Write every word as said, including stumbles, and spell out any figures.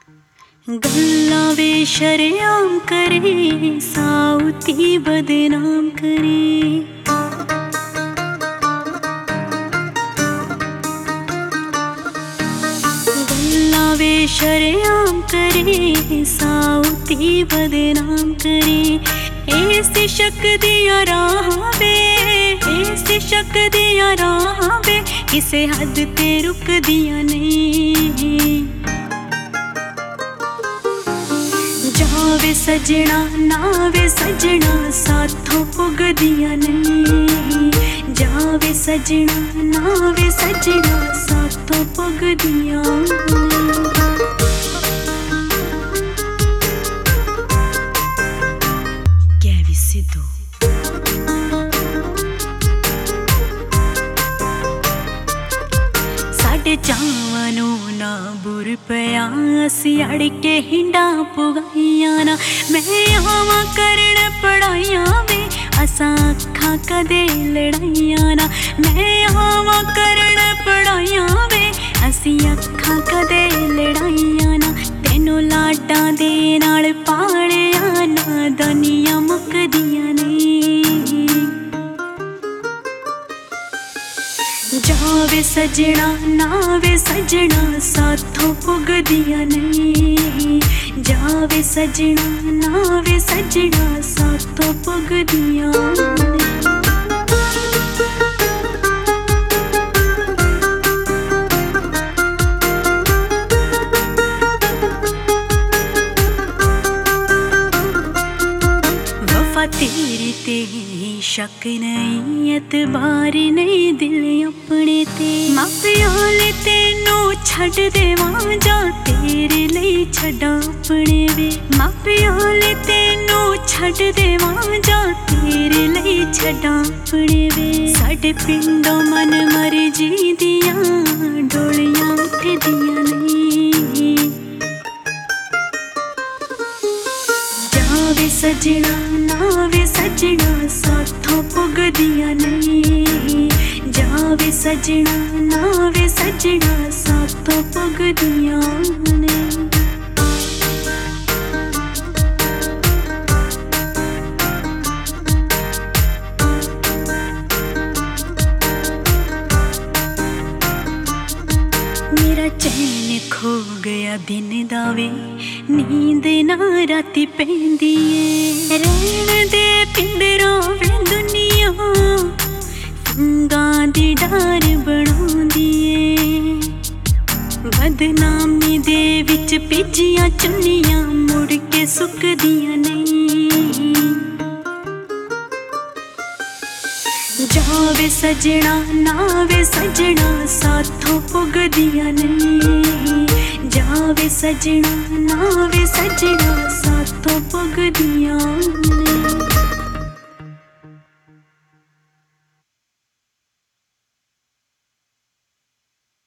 गल्लां वे शरेआम करे, साउती बदनाम करे। गल्लां वे शरेआम करे, साउती बदनाम करे। इस शक दियां राहां वे, इस शक दियां राहां वे, किसे हद ते रुकदियां नहीं। जावे सजना नावे सजना, साथों पुगदियां नहीं। जावे सजना नावे सजना, साथों पुगदियां नहीं। Kevin Sidhu साडे चावां नूं ना बुर पिया, असीं अड़ के हिंडा पुगाइयां ना। मैं आवां करन पढ़ाइयां वे, असां अखां कदे लड़ाइयां ना। मैं आवां करन पढ़ाइयां वे, असीं अखां कदे लड़ाइयां ना। तैनूं लाडां दे नाल पालिया, नादानियां मुकदियां नहीं। जावे सजना नावे सजना, साथों पुगदियां नहीं। जावे सजना नावे सजना, साथों पुगदियां नहीं। वफा तेरी ते शक नहीं, एतबार नहीं दिल अपने ते। मापियां ले तेनों छड्ड देवां, जा तेरे लई छड्डां अपने वे। मापियां ले तेनों छड्ड देवां, जा तेरे लई छड्डां अपने वे। साडे पिंडों मन मर्जी दियां डोलियां उठदियां नहीं। जावे सजना नावे सजना, साथों पुगदियां नहीं। जावे सजना नावे सजना, साथों पुगदियां नहीं। मेरा चैन खो गया दिन दा वे, नींद ना राती पैंदी ऐ। रहन दे पिंडरां वे दुनिया, फंगां दी डार बनाउंदी ऐ। बदनामी दे विच भेजियां चुन्नियां, मुड़ के सुकदियां नहीं। जावे सजना नावे सजना, साथों पुगदियां नहीं। जावे सजना नावे सजना, साथों पुगदियां नहीं।